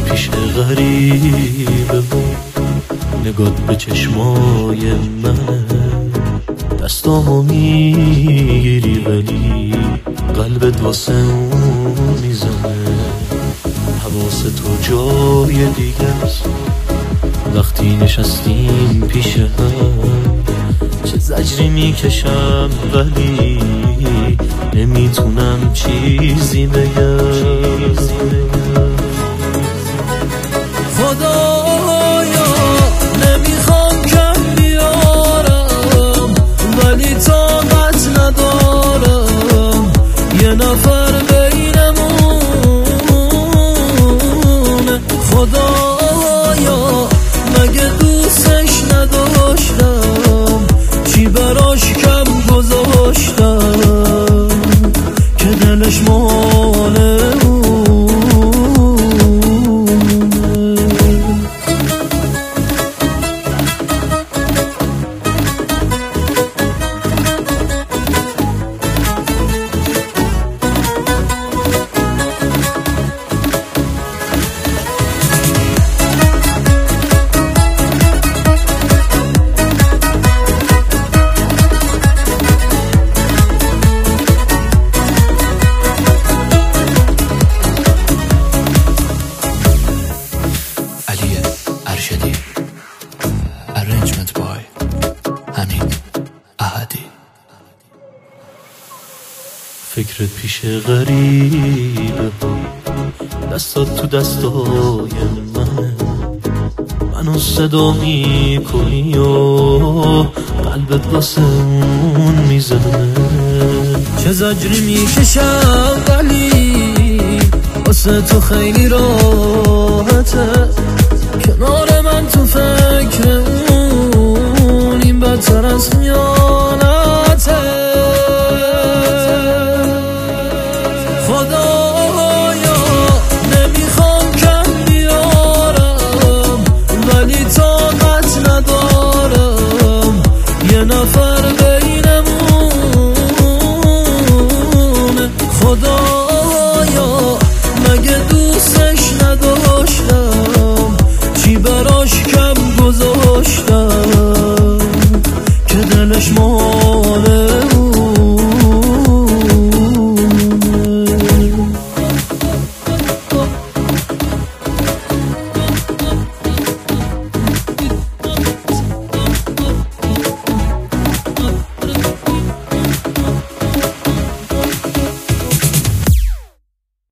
پیش غریبه و نگات به چشمای منه، دستامو میگیری ولی قلبت واسه اون میزنه. حواس تو جای دیگه است وقتی نشستیم پیش هم، چه زجری میکشم ولی نمیتونم چیزی بگم. خدایا نمیخوام کم بیارم ولی طاقت ندارم یه نفر بینمونه. خدایا مگه دوستش نداشتم، چی براش کم گذاشتم که دلش ماله. Arrangement by حمید احدی. فکرت پیش غریبه ها، دستات تو دستای منو صدا میکنی و قلبت واسه اون میزنه. چه زجری میکشم ولی واسه تو خیلی راحته، کنار من تو فکر اون این بدتر از خیانته. خدایا نمیخوام کم بیارم ولی طاقت ندارم یه نفر بینمونه. خدایا مگه دوستش نداشتم، چی براش کم گذاشتم که دلش ماله.